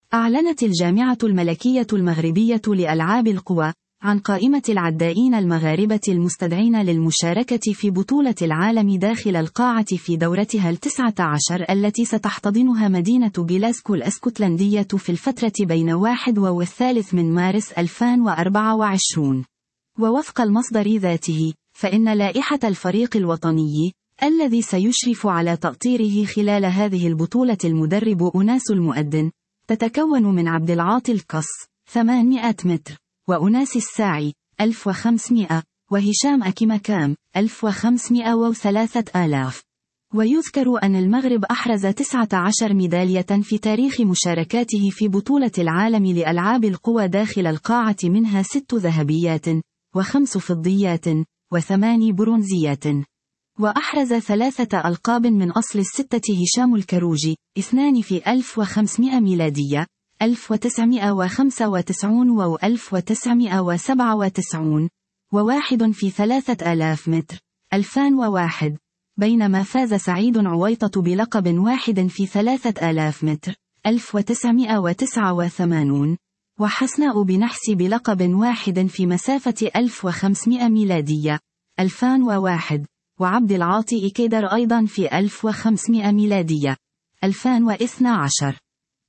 أعلنت الجامعة الملكية المغربية لألعاب القوى عن قائمة العدائين المغاربة المستدعين للمشاركة في بطولة العالم داخل القاعة في دورتها 19 التي ستحتضنها مدينة جلاسكو الاسكتلندية في الفترة بين 1 و3 من مارس 2024. ووفق المصدر ذاته، فإن لائحة الفريق الوطني الذي سيشرف على تأطيره خلال هذه البطولة المدرب أناس المؤدن تتكون من عبد العاطي القص 800 متر، وأناس الساعي 1500، وهشام أكيمكام 1500 و3000. ويذكر أن المغرب أحرز 19 ميدالية في تاريخ مشاركاته في بطولة العالم لألعاب القوى داخل القاعة، منها 6 ذهبيات و5 فضيات و8 برونزيات. وأحرز 3 ألقاب من أصل ال6 هشام الكروجي، 2 في 1500 ميلادية 1995 و1997، و1 في 3000 متر 2001، بينما فاز سعيد عويطة بلقب 1 في 3000 متر 1989، وحسناء بنحسي بلقب 1 في مسافة 1500 ميلادية 2001، وعبد العاطي إكيدر أيضا في 1500 ميلادية 2012.